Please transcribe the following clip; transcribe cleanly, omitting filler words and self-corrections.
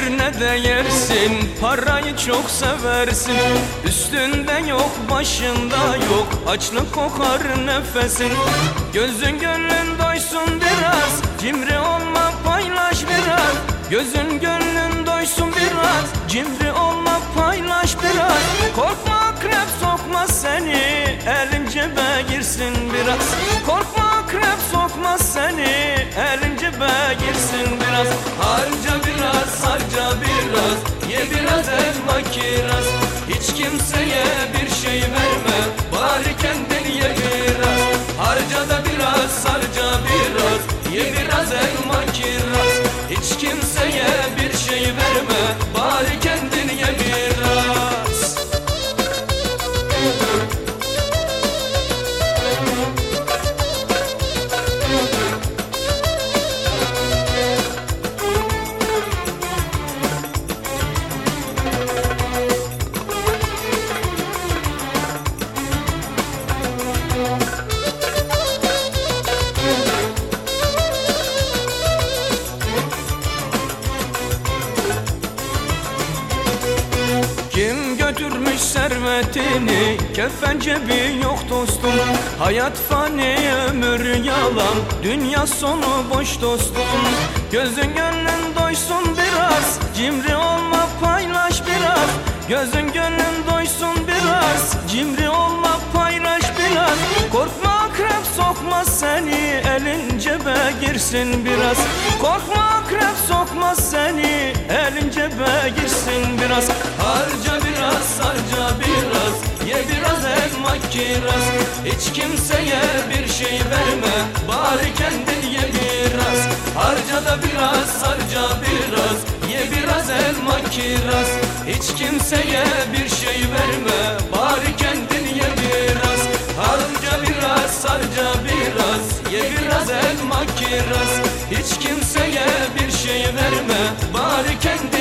Gelir ne de yersin, parayı çok seversin. Üstünde yok, başında yok, açlık kokar nefesin. Gözün gönlün doysun biraz, cimri olma paylaş biraz. Gözün gönlün doysun biraz, cimri olma paylaş biraz. Korkma akrep sokmaz seni, elin cebe girsin biraz. Korkma akrep sokmaz seni, elin cebe girsin biraz. Harca biraz, harca biraz, ye biraz elma kiraz. Hiç kimseye bir şey verme, bari kendin ye biraz. Harca da biraz, harca biraz, ye biraz elma kiraz. Hiç kimseye bir şey verme, bari kendin ye biraz. Kim götürmüş servetini, kefen cebi yok dostum. Hayat fani, ömür yalan, dünya sonu boş dostum. Gözün gönlün doysun biraz, cimri olma paylaş biraz. Gözün gönlün doysun biraz, cimri olma paylaş biraz. Korkma akrep sokmaz seni, elin cebe girsin biraz. Korkma akrep sokmaz seni, elin cebe girsin biraz. Harca biraz, harca biraz, ye biraz elma kiraz. Hiç kimseye bir şey verme, bari kendin ye biraz. Harca da biraz, harca biraz, ye biraz elma kiraz. Hiç kimseye bir şey verme, bari kendin ye biraz. Harca biraz, harca biraz, ye biraz elma kiraz. Hiç kimseye bir şey verme, bari kendin